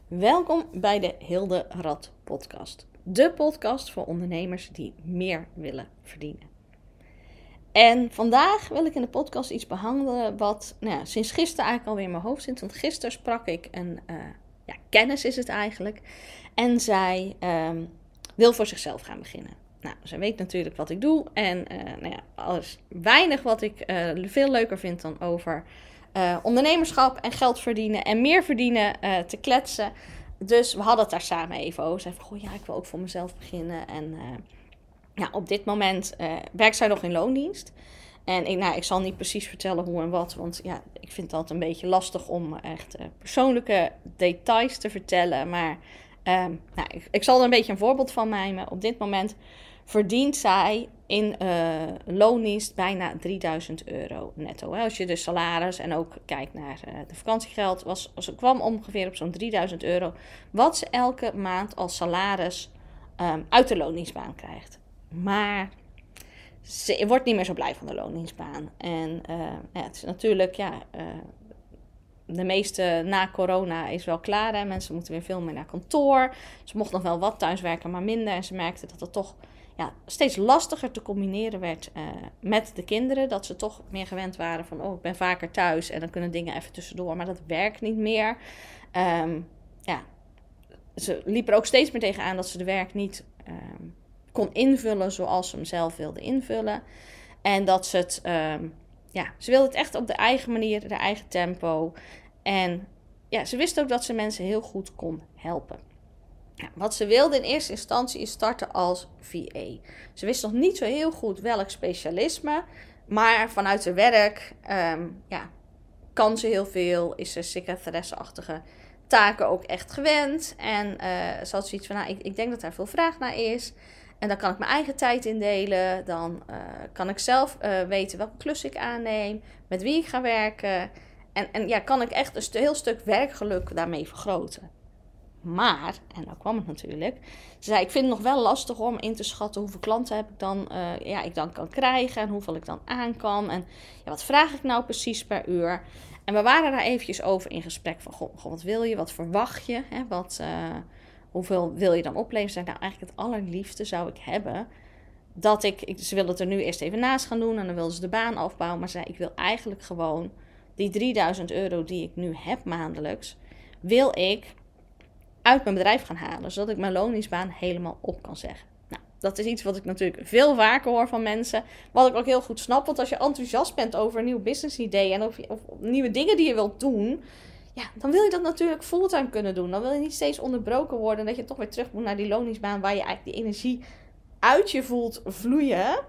Welkom bij de Hilde Rad podcast. De podcast voor ondernemers die meer willen verdienen. En vandaag wil ik in de podcast iets behandelen wat sinds gisteren eigenlijk alweer in mijn hoofd zit. Want gisteren sprak ik een kennis is het eigenlijk. En zij wil voor zichzelf gaan beginnen. Nou, zij weet natuurlijk wat ik doe. En alles weinig wat ik veel leuker vind dan over ondernemerschap en geld verdienen en meer verdienen te kletsen. Dus we hadden het daar samen even over. Zij zei ik wil ook voor mezelf beginnen. En op dit moment werkt zij nog in loondienst. En ik zal niet precies vertellen hoe en wat. Want ik vind het altijd een beetje lastig om echt persoonlijke details te vertellen. Maar ik zal er een beetje een voorbeeld van nemen. Op dit moment verdient zij in loondienst bijna €3000 netto. Als je de salaris en ook kijkt naar de vakantiegeld, kwam ongeveer op zo'n €3000. Wat ze elke maand als salaris uit de loondienstbaan krijgt. Maar ze wordt niet meer zo blij van de loondienstbaan. En het is natuurlijk, de meeste na corona is wel klaar. Hè? Mensen moeten weer veel meer naar kantoor. Ze mocht nog wel wat thuiswerken, maar minder. En ze merkte dat het toch steeds lastiger te combineren werd met de kinderen. Dat ze toch meer gewend waren van, ik ben vaker thuis en dan kunnen dingen even tussendoor. Maar dat werkt niet meer. Ze liep er ook steeds meer tegenaan dat ze de werk niet kon invullen zoals ze hem zelf wilde invullen. En dat ze het, ze wilde het echt op de eigen manier, de eigen tempo. En ze wist ook dat ze mensen heel goed kon helpen. Wat ze wilde in eerste instantie is starten als VA. Ze wist nog niet zo heel goed welk specialisme. Maar vanuit haar werk kan ze heel veel. Is ze secretaresse-achtige taken ook echt gewend. En ze had zoiets van, ik denk dat daar veel vraag naar is. En dan kan ik mijn eigen tijd indelen. Dan kan ik zelf weten welke klus ik aanneem. Met wie ik ga werken. En kan ik echt een heel stuk werkgeluk daarmee vergroten. Maar, en nou kwam het natuurlijk. Ze zei, ik vind het nog wel lastig om in te schatten hoeveel klanten heb ik dan kan krijgen. En hoeveel ik dan aan kan. En wat vraag ik nou precies per uur. En we waren daar eventjes over in gesprek van, wat wil je? Wat verwacht je? Hè? Hoeveel wil je dan opleveren? Zei, eigenlijk het allerliefste zou ik hebben dat ze wilde het er nu eerst even naast gaan doen. En dan wilde ze de baan afbouwen. Maar zei, ik wil eigenlijk gewoon die €3000 die ik nu heb maandelijks, wil ik uit mijn bedrijf gaan halen, zodat ik mijn loondienstbaan helemaal op kan zeggen. Nou, dat is iets wat ik natuurlijk veel vaker hoor van mensen, wat ik ook heel goed snap, want als je enthousiast bent over een nieuw business idee en of nieuwe dingen die je wilt doen, dan wil je dat natuurlijk fulltime kunnen doen. Dan wil je niet steeds onderbroken worden en dat je toch weer terug moet naar die loondienstbaan waar je eigenlijk die energie uit je voelt vloeien.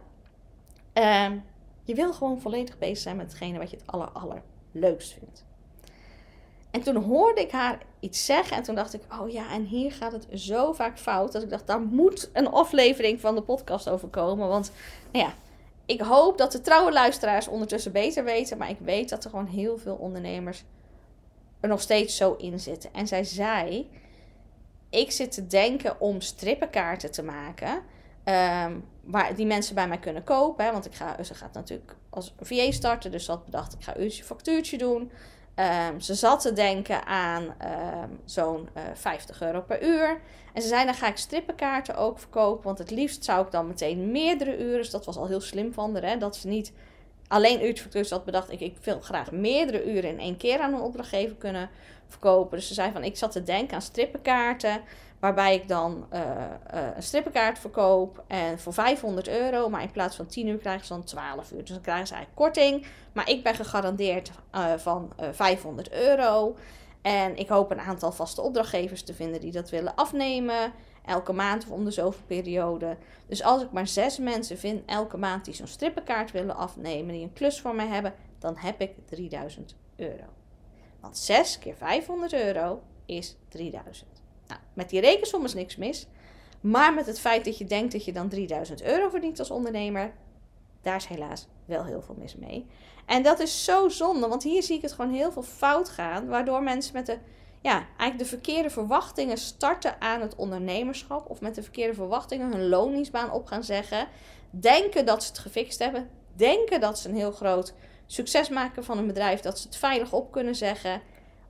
Je wil gewoon volledig bezig zijn met hetgene wat je het allerleukst vindt. En toen hoorde ik haar iets zeggen en toen dacht ik, en hier gaat het zo vaak fout. Dat ik dacht, daar moet een aflevering van de podcast over komen. Want ik hoop dat de trouwe luisteraars ondertussen beter weten. Maar ik weet dat er gewoon heel veel ondernemers er nog steeds zo in zitten. En zij zei, ik zit te denken om strippenkaarten te maken. Waar die mensen bij mij kunnen kopen. Hè, want ze gaat natuurlijk als VA starten. Dus ze had bedacht, ik ga een factuurtje doen. Ze zat te denken aan zo'n €50 per uur. En ze zei, dan ga ik strippenkaarten ook verkopen. Want het liefst zou ik dan meteen meerdere uren. Dus dat was al heel slim van haar. Hè, dat ze niet alleen uurtje factuur had bedacht. Ik wil graag meerdere uren in één keer aan een opdrachtgever kunnen verkopen. Dus ze zei van, ik zat te denken aan strippenkaarten. Waarbij ik dan een strippenkaart verkoop en voor €500. Maar in plaats van 10 uur krijgen ze dan 12 uur. Dus dan krijgen ze eigenlijk korting. Maar ik ben gegarandeerd van €500. En ik hoop een aantal vaste opdrachtgevers te vinden die dat willen afnemen. Elke maand of om de zoveel periode. Dus als ik maar 6 mensen vind elke maand die zo'n strippenkaart willen afnemen. Die een klus voor mij hebben. Dan heb ik €3000. Want 6 keer €500 is 3000. Nou, met die rekensom is niks mis. Maar met het feit dat je denkt dat je dan €3000 verdient als ondernemer, daar is helaas wel heel veel mis mee. En dat is zo zonde, want hier zie ik het gewoon heel veel fout gaan. Waardoor mensen met eigenlijk de verkeerde verwachtingen starten aan het ondernemerschap. Of met de verkeerde verwachtingen hun loondienstbaan op gaan zeggen. Denken dat ze het gefixt hebben. Denken dat ze een heel groot succes maken van een bedrijf. Dat ze het veilig op kunnen zeggen.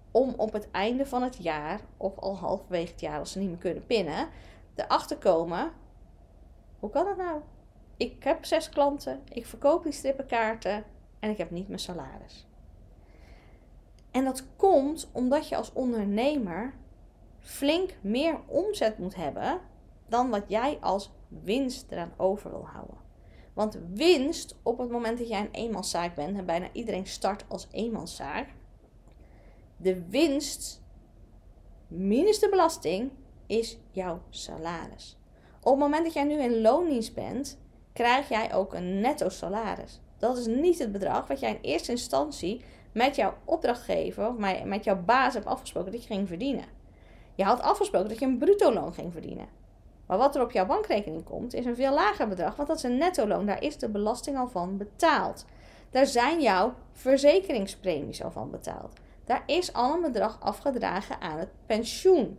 om op het einde van het jaar, of al halverwege het jaar als ze niet meer kunnen pinnen, erachter komen, hoe kan het nou? Ik heb 6 klanten, ik verkoop die strippenkaarten en ik heb niet mijn salaris. En dat komt omdat je als ondernemer flink meer omzet moet hebben dan wat jij als winst eraan over wil houden. Want winst, op het moment dat jij een eenmanszaak bent, en bijna iedereen start als eenmanszaak, de winst minus de belasting is jouw salaris. Op het moment dat jij nu in loondienst bent, krijg jij ook een netto salaris. Dat is niet het bedrag wat jij in eerste instantie met jouw opdrachtgever of met jouw baas hebt afgesproken dat je ging verdienen. Je had afgesproken dat je een bruto loon ging verdienen. Maar wat er op jouw bankrekening komt, is een veel lager bedrag, want dat is een netto loon. Daar is de belasting al van betaald. Daar zijn jouw verzekeringspremies al van betaald. Daar is al een bedrag afgedragen aan het pensioen.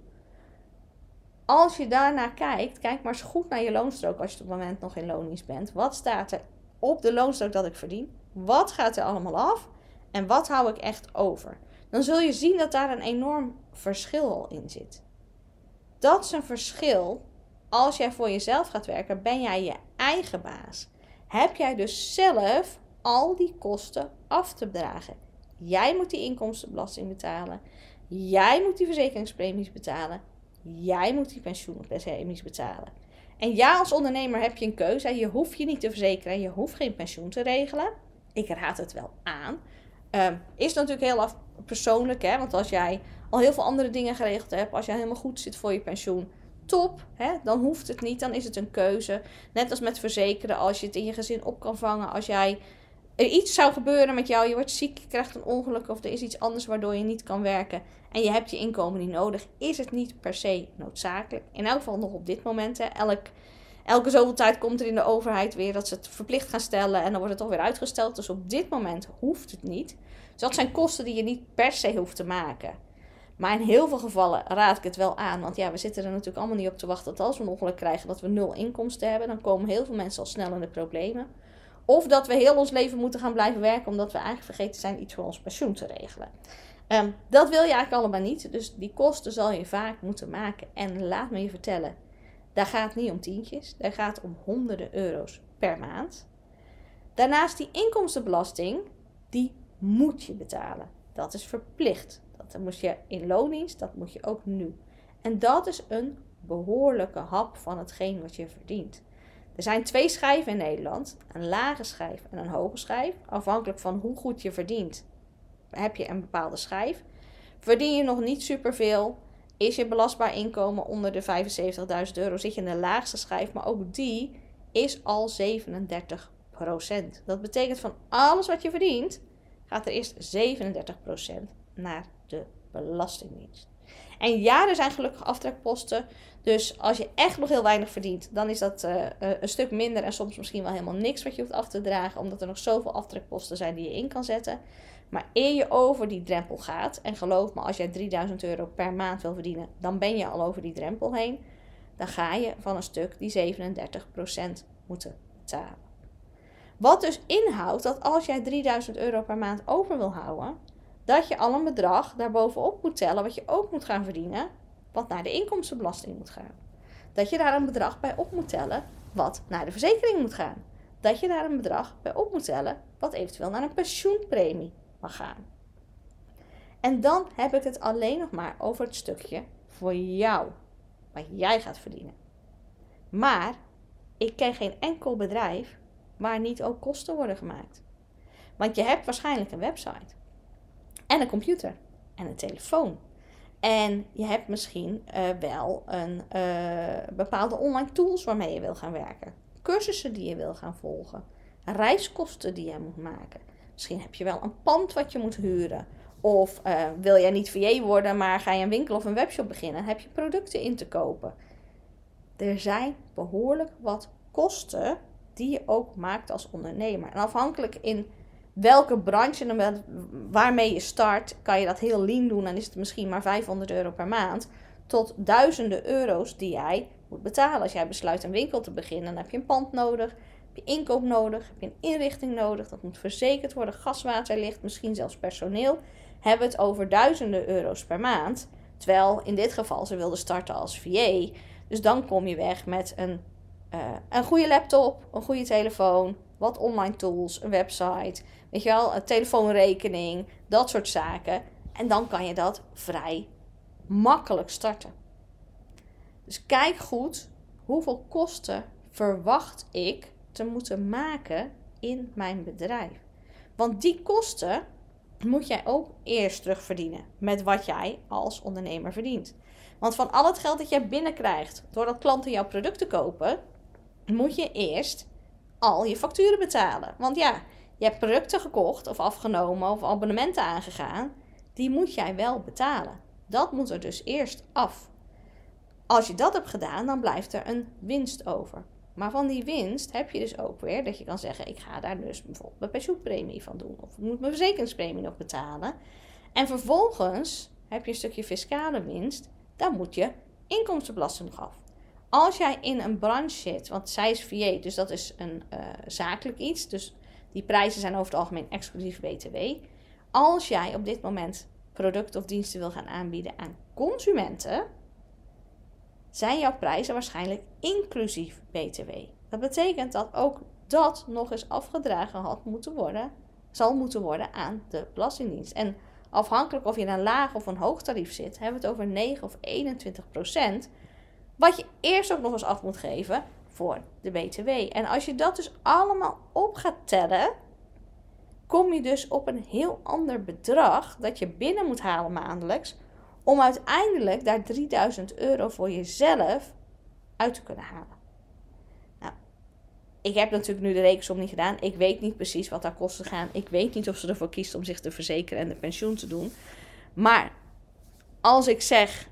Als je daarnaar kijkt, kijk maar eens goed naar je loonstrook als je op het moment nog in loondienst bent. Wat staat er op de loonstrook dat ik verdien? Wat gaat er allemaal af? En wat hou ik echt over? Dan zul je zien dat daar een enorm verschil al in zit. Dat is een verschil. Als jij voor jezelf gaat werken, ben jij je eigen baas. Heb jij dus zelf al die kosten af te dragen. Jij moet die inkomstenbelasting betalen. Jij moet die verzekeringspremies betalen. Jij moet die pensioenpremies betalen. En ja, als ondernemer heb je een keuze. Je hoeft je niet te verzekeren. Je hoeft geen pensioen te regelen. Ik raad het wel aan. Is natuurlijk heel persoonlijk. Hè? Want als jij al heel veel andere dingen geregeld hebt. Als jij helemaal goed zit voor je pensioen. Top. Hè? Dan hoeft het niet. Dan is het een keuze. Net als met verzekeren. Als je het in je gezin op kan vangen. Als er iets zou gebeuren met jou. Je wordt ziek. Je krijgt een ongeluk. Of er is iets anders waardoor je niet kan werken. En je hebt je inkomen niet nodig. Is het niet per se noodzakelijk. In elk geval nog op dit moment. Hè? Elke zoveel tijd komt er in de overheid weer dat ze het verplicht gaan stellen. En dan wordt het toch weer uitgesteld. Dus op dit moment hoeft het niet. Dus dat zijn kosten die je niet per se hoeft te maken. Maar in heel veel gevallen raad ik het wel aan. Want ja, we zitten er natuurlijk allemaal niet op te wachten dat als we een ongeluk krijgen dat we 0 inkomsten hebben. Dan komen heel veel mensen al snel in de problemen. Of dat we heel ons leven moeten gaan blijven werken omdat we eigenlijk vergeten zijn iets voor ons pensioen te regelen. Dat wil je eigenlijk allemaal niet. Dus die kosten zal je vaak moeten maken. En laat me je vertellen, daar gaat het niet om tientjes. Daar gaat het om honderden euro's per maand. Daarnaast die inkomstenbelasting, die moet je betalen. Dat is verplicht. Dat moest je in loondienst, dat moet je ook nu. En dat is een behoorlijke hap van hetgeen wat je verdient. Er zijn 2 schijven in Nederland. Een lage schijf en een hoge schijf. Afhankelijk van hoe goed je verdient, heb je een bepaalde schijf. Verdien je nog niet superveel, is je belastbaar inkomen onder de €75.000, zit je in de laagste schijf. Maar ook die is al 37%. Dat betekent van alles wat je verdient, gaat er eerst 37% naar de Belastingdienst. En ja, er zijn gelukkig aftrekposten. Dus als je echt nog heel weinig verdient, dan is dat een stuk minder en soms misschien wel helemaal niks wat je hoeft af te dragen. Omdat er nog zoveel aftrekposten zijn die je in kan zetten. Maar eer je over die drempel gaat, en geloof me, als jij €3000 per maand wil verdienen, dan ben je al over die drempel heen. Dan ga je van een stuk die 37% moeten betalen. Wat dus inhoudt dat als jij €3000 per maand over wil houden, dat je al een bedrag daarbovenop moet tellen wat je ook moet gaan verdienen, wat naar de inkomstenbelasting moet gaan. Dat je daar een bedrag bij op moet tellen wat naar de verzekering moet gaan. Dat je daar een bedrag bij op moet tellen wat eventueel naar een pensioenpremie mag gaan. En dan heb ik het alleen nog maar over het stukje voor jou, wat jij gaat verdienen. Maar ik ken geen enkel bedrijf waar niet ook kosten worden gemaakt. Want je hebt waarschijnlijk een website. En een computer. En een telefoon. En je hebt misschien wel een bepaalde online tools waarmee je wil gaan werken. Cursussen die je wil gaan volgen. Reiskosten die je moet maken. Misschien heb je wel een pand wat je moet huren. Of wil jij niet VA worden, maar ga je een winkel of een webshop beginnen. Heb je producten in te kopen. Er zijn behoorlijk wat kosten die je ook maakt als ondernemer. En afhankelijk in welke branche en waarmee je start, kan je dat heel lean doen. Dan is het misschien maar €500 per maand. Tot duizenden euro's die jij moet betalen. Als jij besluit een winkel te beginnen, dan heb je een pand nodig. Heb je inkoop nodig. Heb je een inrichting nodig. Dat moet verzekerd worden. Gas, water, licht, misschien zelfs personeel. hebben we het over duizenden euro's per maand. Terwijl in dit geval ze wilden starten als VA. Dus dan kom je weg met een goede laptop, een goede telefoon, wat online tools, een website, weet je wel, een telefoonrekening, dat soort zaken. En dan kan je dat vrij makkelijk starten. Dus kijk goed, hoeveel kosten verwacht ik te moeten maken in mijn bedrijf? Want die kosten moet jij ook eerst terugverdienen met wat jij als ondernemer verdient. Want van al het geld dat jij binnenkrijgt doordat klanten jouw producten kopen, moet je eerst al je facturen betalen. Want ja, je hebt producten gekocht of afgenomen of abonnementen aangegaan. Die moet jij wel betalen. Dat moet er dus eerst af. Als je dat hebt gedaan, dan blijft er een winst over. Maar van die winst heb je dus ook weer dat je kan zeggen, ik ga daar dus bijvoorbeeld mijn pensioenpremie van doen. Of ik moet mijn verzekeringspremie nog betalen. En vervolgens heb je een stukje fiscale winst. Dan moet je inkomstenbelasting nog af. Als jij in een branche zit, want zij is VA, dus dat is een zakelijk iets. Dus die prijzen zijn over het algemeen exclusief BTW. Als jij op dit moment producten of diensten wil gaan aanbieden aan consumenten, zijn jouw prijzen waarschijnlijk inclusief BTW. Dat betekent dat ook dat nog eens afgedragen zal moeten worden aan de Belastingdienst. En afhankelijk of je in een laag of een hoog tarief zit, hebben we het over 9 of 21%. Wat je eerst ook nog eens af moet geven voor de BTW. En als je dat dus allemaal op gaat tellen, kom je dus op een heel ander bedrag dat je binnen moet halen maandelijks, om uiteindelijk daar 3000 euro voor jezelf uit te kunnen halen. Nou, ik heb natuurlijk nu de rekensom niet gedaan. Ik weet niet precies wat daar kosten gaan. Ik weet niet of ze ervoor kiest om zich te verzekeren en de pensioen te doen. Maar als ik zeg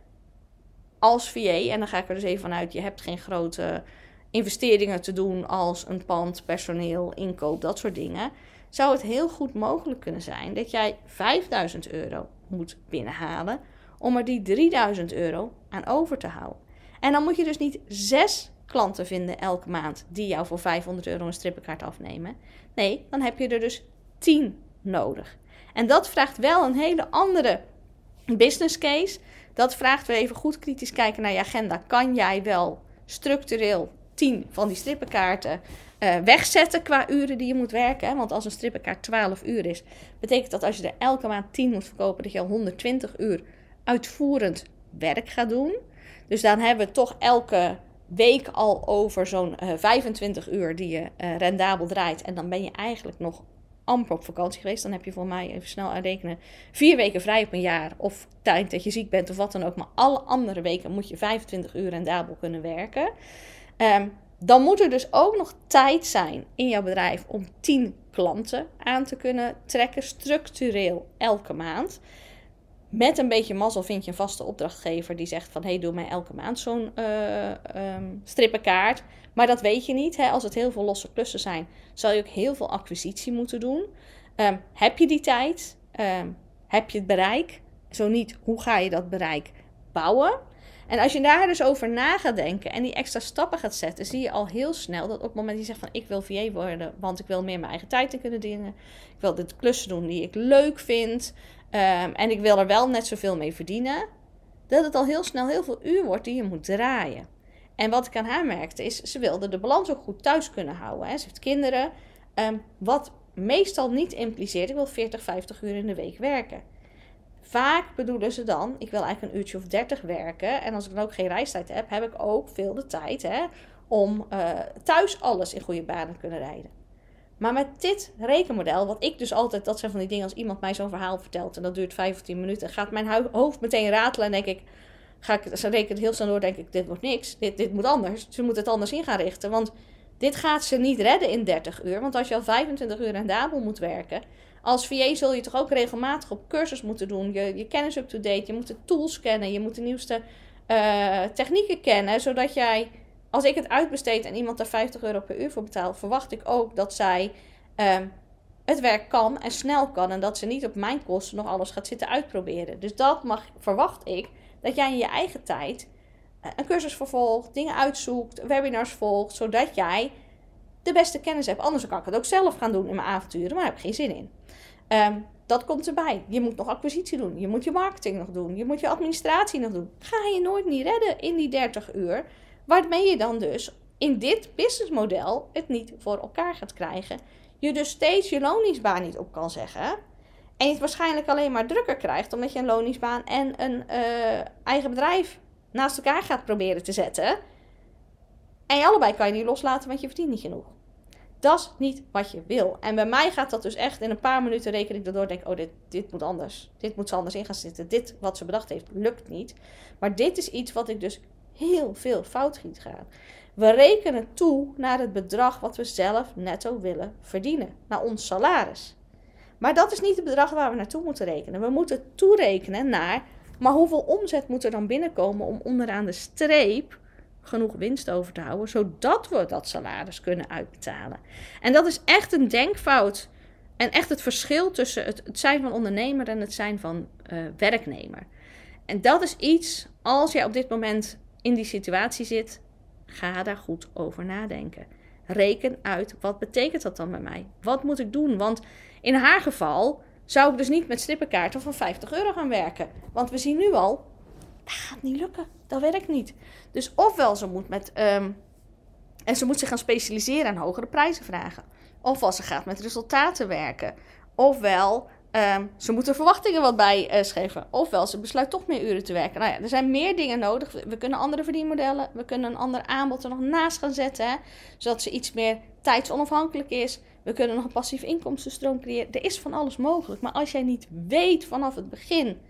als VA, en dan ga ik er dus even vanuit, je hebt geen grote investeringen te doen als een pand, personeel, inkoop, dat soort dingen, zou het heel goed mogelijk kunnen zijn dat jij 5000 euro moet binnenhalen om er die 3000 euro aan over te houden. En dan moet je dus niet 6 klanten vinden elke maand die jou voor 500 euro een strippenkaart afnemen. Nee, dan heb je er dus 10 nodig. En dat vraagt wel een hele andere business case. Dat vraagt weer even goed kritisch kijken naar je agenda. Kan jij wel structureel 10 van die strippenkaarten wegzetten qua uren die je moet werken? Want als een strippenkaart 12 uur is, betekent dat als je er elke maand 10 moet verkopen, dat je al 120 uur uitvoerend werk gaat doen. Dus dan hebben we toch elke week al over zo'n 25 uur die je rendabel draait. En dan ben je eigenlijk nog amper op vakantie geweest. Dan heb je voor mij, even snel uitrekenen, 4 weken vrij op een jaar. Of tijd dat je ziek bent of wat dan ook. Maar alle andere weken moet je 25 uur rendabel kunnen werken. Dan moet er dus ook nog tijd zijn in jouw bedrijf om 10 klanten aan te kunnen trekken. Structureel elke maand. Met een beetje mazzel vind je een vaste opdrachtgever die zegt van, hey, doe mij elke maand zo'n strippenkaart. Maar dat weet je niet. Hè? Als het heel veel losse klussen zijn, zal je ook heel veel acquisitie moeten doen. Heb je die tijd? Heb je het bereik? Zo niet, hoe ga je dat bereik bouwen? En als je daar dus over na gaat denken en die extra stappen gaat zetten, zie je al heel snel dat op het moment dat je zegt van, ik wil VA worden, want ik wil meer mijn eigen tijd in kunnen dienen. Ik wil de klussen doen die ik leuk vind. En ik wil er wel net zoveel mee verdienen, dat het al heel snel heel veel uur wordt die je moet draaien. En wat ik aan haar merkte is, ze wilde de balans ook goed thuis kunnen houden. Hè. Ze heeft kinderen, wat meestal niet impliceert, ik wil 40, 50 uur in de week werken. Vaak bedoelen ze dan, ik wil eigenlijk een uurtje of 30 werken. En als ik dan ook geen reistijd heb, heb ik ook veel de tijd om thuis alles in goede banen te kunnen rijden. Maar met dit rekenmodel, wat ik dus altijd, dat zijn van die dingen als iemand mij zo'n verhaal vertelt en dat duurt 5 of 10 minuten, gaat mijn hoofd meteen ratelen en denk ik, ze rekenen heel snel door, denk ik, dit wordt niks, dit moet anders. Ze moeten het anders in gaan richten, want dit gaat ze niet redden in 30 uur. Want als je al 25 uur rendabel moet werken, als VA zul je toch ook regelmatig op cursus moeten doen, je kennis up-to-date, je moet de tools kennen, je moet de nieuwste technieken kennen, zodat jij, als ik het uitbesteed en iemand daar 50 euro per uur voor betaalt, verwacht ik ook dat zij het werk kan en snel kan. En dat ze niet op mijn kosten nog alles gaat zitten uitproberen. Dus dat verwacht ik, dat jij in je eigen tijd een cursus vervolgt, dingen uitzoekt, webinars volgt, zodat jij de beste kennis hebt. Anders kan ik het ook zelf gaan doen in mijn avonturen, maar daar heb ik geen zin in. Dat komt erbij. Je moet nog acquisitie doen. Je moet je marketing nog doen. Je moet je administratie nog doen. Ga je nooit niet redden in die 30 uur. Waarmee je dan dus in dit businessmodel het niet voor elkaar gaat krijgen. Je dus steeds je loningsbaan niet op kan zeggen. En je het waarschijnlijk alleen maar drukker krijgt. Omdat je een loningsbaan en een eigen bedrijf naast elkaar gaat proberen te zetten. En je allebei kan je niet loslaten, want je verdient niet genoeg. Dat is niet wat je wil. En bij mij gaat dat dus echt in een paar minuten reken ik erdoor. Denk dit moet anders. Dit moet ze anders in gaan zitten. Dit wat ze bedacht heeft lukt niet. Maar dit is iets wat ik dus heel veel fout ziet gaan. We rekenen toe naar het bedrag wat we zelf netto willen verdienen. Naar ons salaris. Maar dat is niet het bedrag waar we naartoe moeten rekenen. We moeten toerekenen naar, maar hoeveel omzet moet er dan binnenkomen om onderaan de streep genoeg winst over te houden, zodat we dat salaris kunnen uitbetalen. En dat is echt een denkfout en echt het verschil tussen het zijn van ondernemer en het zijn van werknemer. En dat is iets, als jij op dit moment in die situatie zit, ga daar goed over nadenken. Reken uit, wat betekent dat dan bij mij? Wat moet ik doen? Want in haar geval zou ik dus niet met strippenkaarten van €50 gaan werken. Want we zien nu al, dat gaat niet lukken. Dat werkt niet. Dus ofwel ze moet en ze moet zich gaan specialiseren en hogere prijzen vragen. Ofwel ze gaat met resultaten werken. Ofwel ze moet er verwachtingen wat bij schrijven. Ofwel ze besluit toch meer uren te werken. Nou ja, er zijn meer dingen nodig. We kunnen andere verdienmodellen. We kunnen een ander aanbod er nog naast gaan zetten. Hè, zodat ze iets meer tijdsonafhankelijk is. We kunnen nog een passief inkomstenstroom creëren. Er is van alles mogelijk. Maar als jij niet weet vanaf het begin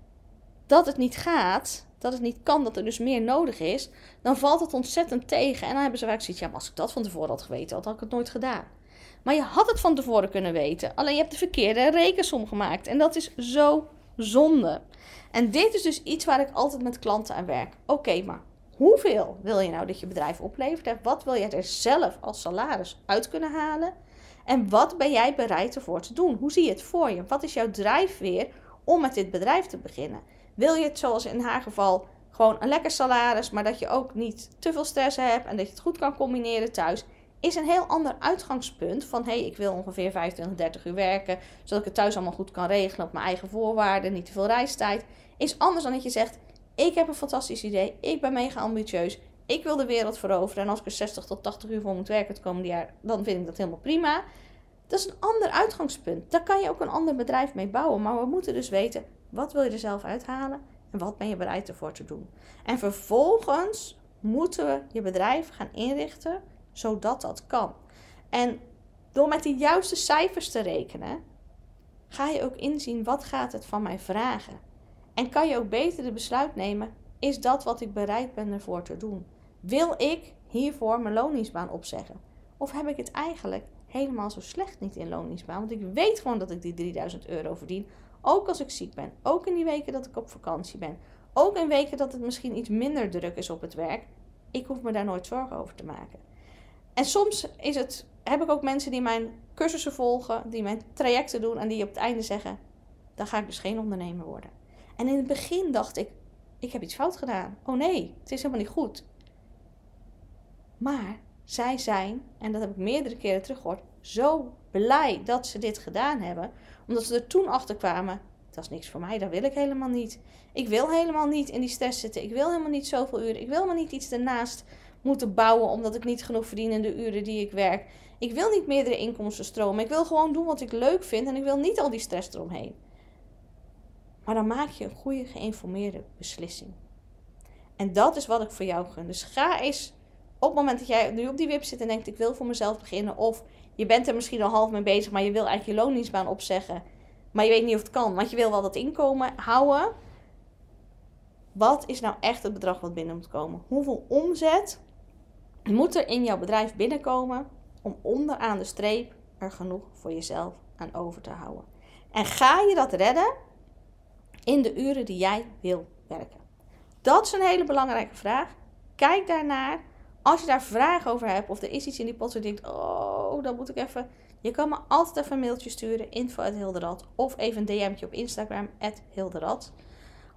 dat het niet gaat, dat het niet kan, dat er dus meer nodig is, dan valt het ontzettend tegen. En dan hebben ze vaak zoiets, ja, maar als ik dat van tevoren had geweten, had ik het nooit gedaan. Maar je had het van tevoren kunnen weten. Alleen je hebt de verkeerde rekensom gemaakt. En dat is zo zonde. En dit is dus iets waar ik altijd met klanten aan werk. Oké, maar hoeveel wil je nou dat je bedrijf oplevert? Wat wil je er zelf als salaris uit kunnen halen? En wat ben jij bereid ervoor te doen? Hoe zie je het voor je? Wat is jouw drijfveer om met dit bedrijf te beginnen? Wil je het zoals in haar geval gewoon een lekker salaris, maar dat je ook niet te veel stress hebt en dat je het goed kan combineren thuis? Is een heel ander uitgangspunt van ik wil ongeveer 25, 30 uur werken, zodat ik het thuis allemaal goed kan regelen op mijn eigen voorwaarden, niet te veel reistijd. Is anders dan dat je zegt, ik heb een fantastisch idee, ik ben mega ambitieus, ik wil de wereld veroveren en als ik er 60 tot 80 uur voor moet werken het komende jaar, dan vind ik dat helemaal prima. Dat is een ander uitgangspunt. Daar kan je ook een ander bedrijf mee bouwen, maar we moeten dus weten, wat wil je er zelf uithalen en wat ben je bereid ervoor te doen. En vervolgens moeten we je bedrijf gaan inrichten zodat dat kan. En door met de juiste cijfers te rekenen, ga je ook inzien wat gaat het van mij vragen. En kan je ook beter de besluit nemen, is dat wat ik bereid ben ervoor te doen? Wil ik hiervoor mijn loningsbaan opzeggen? Of heb ik het eigenlijk helemaal zo slecht niet in loningsbaan? Want ik weet gewoon dat ik die €3000 verdien. Ook als ik ziek ben. Ook in die weken dat ik op vakantie ben. Ook in weken dat het misschien iets minder druk is op het werk. Ik hoef me daar nooit zorgen over te maken. En soms heb ik ook mensen die mijn cursussen volgen, die mijn trajecten doen en die op het einde zeggen, dan ga ik dus geen ondernemer worden. En in het begin dacht ik heb iets fout gedaan. Oh nee, het is helemaal niet goed. Maar zij zijn, en dat heb ik meerdere keren teruggehoord, zo blij dat ze dit gedaan hebben. Omdat ze er toen achter kwamen, dat is niks voor mij, dat wil ik helemaal niet. Ik wil helemaal niet in die stress zitten. Ik wil helemaal niet zoveel uren. Ik wil helemaal niet iets ernaast moeten bouwen omdat ik niet genoeg verdien in de uren die ik werk. Ik wil niet meerdere inkomstenstromen. Ik wil gewoon doen wat ik leuk vind en ik wil niet al die stress eromheen. Maar dan maak je een goede geïnformeerde beslissing. En dat is wat ik voor jou gun. Dus ga eens op het moment dat jij nu op die wip zit en denkt, ik wil voor mezelf beginnen. Of je bent er misschien al half mee bezig, maar je wil eigenlijk je loningsbaan opzeggen. Maar je weet niet of het kan, want je wil wel dat inkomen houden. Wat is nou echt het bedrag wat binnen moet komen? Hoeveel omzet moet er in jouw bedrijf binnenkomen om onderaan de streep er genoeg voor jezelf aan over te houden? En ga je dat redden in de uren die jij wil werken? Dat is een hele belangrijke vraag. Kijk daarnaar. Als je daar vragen over hebt of er is iets in die pot waar je denkt, oh, dat moet ik even. Je kan me altijd even een mailtje sturen, info@hilderad, of even een DM'tje op Instagram, @hilderad.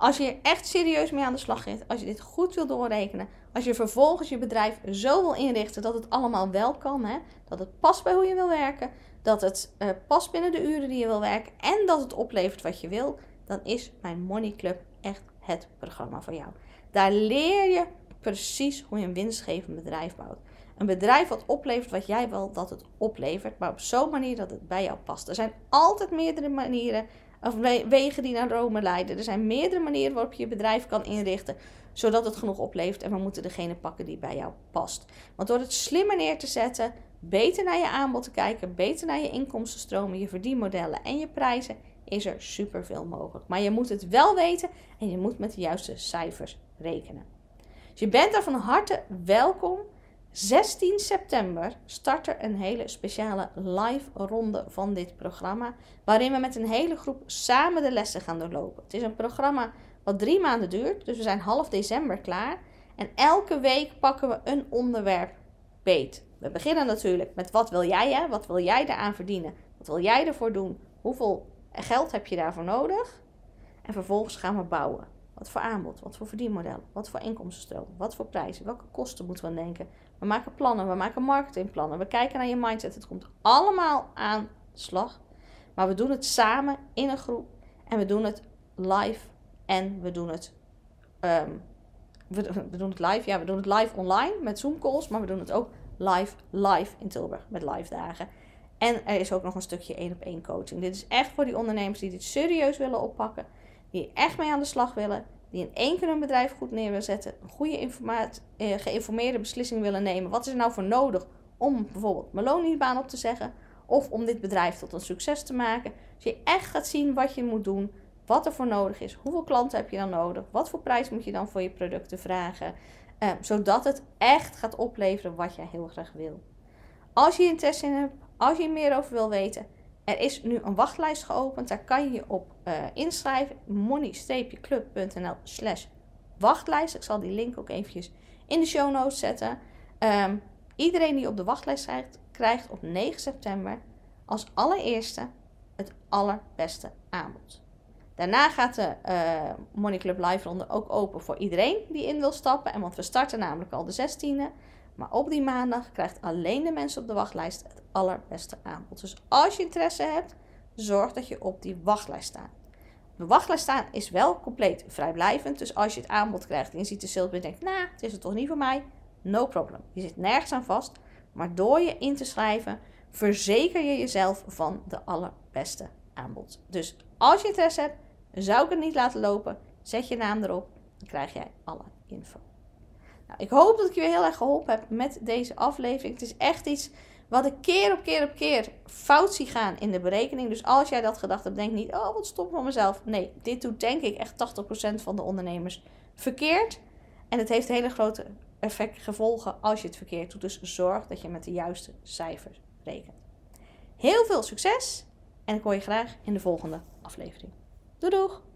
Als je er echt serieus mee aan de slag gaat, als je dit goed wil doorrekenen, als je vervolgens je bedrijf zo wil inrichten dat het allemaal wel kan, hè? Dat het past bij hoe je wil werken, dat het past binnen de uren die je wil werken en dat het oplevert wat je wil, dan is mijn Money Club echt het programma voor jou. Daar leer je precies hoe je een winstgevend bedrijf bouwt. Een bedrijf wat oplevert wat jij wil dat het oplevert, maar op zo'n manier dat het bij jou past. Er zijn altijd meerdere manieren of wegen die naar Rome leiden. Er zijn meerdere manieren waarop je je bedrijf kan inrichten, zodat het genoeg oplevert. En we moeten degene pakken die bij jou past. Want door het slimmer neer te zetten, beter naar je aanbod te kijken, beter naar je inkomstenstromen, je verdienmodellen en je prijzen, is er superveel mogelijk. Maar je moet het wel weten en je moet met de juiste cijfers rekenen. Dus je bent daar van harte welkom. 16 september start er een hele speciale live ronde van dit programma, waarin we met een hele groep samen de lessen gaan doorlopen. Het is een programma wat 3 maanden duurt, dus we zijn half december klaar. En elke week pakken we een onderwerp beet. We beginnen natuurlijk met wat wil jij, hè? Wat wil jij eraan verdienen? Wat wil jij ervoor doen? Hoeveel geld heb je daarvoor nodig? En vervolgens gaan we bouwen. Wat voor aanbod, wat voor verdienmodel, wat voor inkomstenstroom, wat voor prijzen, welke kosten moeten we denken. We maken plannen, we maken marketingplannen, we kijken naar je mindset. Het komt allemaal aan de slag. Maar we doen het samen in een groep en we doen het live en we doen het live online met Zoom calls, maar we doen het ook live in Tilburg met live dagen. En er is ook nog een stukje 1-op-1 coaching. Dit is echt voor die ondernemers die dit serieus willen oppakken, die er echt mee aan de slag willen, die in 1 keer hun bedrijf goed neer willen zetten, een goede geïnformeerde beslissing willen nemen. Wat is er nou voor nodig om bijvoorbeeld mijn loondienstbaan op te zeggen of om dit bedrijf tot een succes te maken? Dus je echt gaat zien wat je moet doen, wat er voor nodig is, hoeveel klanten heb je dan nodig, wat voor prijs moet je dan voor je producten vragen, zodat het echt gaat opleveren wat jij heel graag wil. Als je interesse in hebt, als je er meer over wil weten, er is nu een wachtlijst geopend. Daar kan je je op inschrijven. money-club.nl/wachtlijst. Ik zal die link ook eventjes in de show notes zetten. Iedereen die op de wachtlijst krijgt op 9 september als allereerste het allerbeste aanbod. Daarna gaat de Money Club Live Ronde ook open voor iedereen die in wil stappen. En want we starten namelijk al de 16e. Maar op die maandag krijgt alleen de mensen op de wachtlijst het allerbeste aanbod. Dus als je interesse hebt, zorg dat je op die wachtlijst staat. Op de wachtlijst staan is wel compleet vrijblijvend. Dus als je het aanbod krijgt en je ziet de sales en denkt, het is het toch niet voor mij? No problem. Je zit nergens aan vast. Maar door je in te schrijven, verzeker je jezelf van de allerbeste aanbod. Dus als je interesse hebt, zou ik het niet laten lopen. Zet je naam erop, dan krijg jij alle info. Nou, ik hoop dat ik je weer heel erg geholpen heb met deze aflevering. Het is echt iets wat ik keer op keer fout zie gaan in de berekening. Dus als jij dat gedacht hebt, denk niet, wat stom van mezelf. Nee, dit doet denk ik echt 80% van de ondernemers verkeerd. En het heeft hele grote gevolgen als je het verkeerd doet. Dus zorg dat je met de juiste cijfers rekent. Heel veel succes en ik hoor je graag in de volgende aflevering. Doei doeg!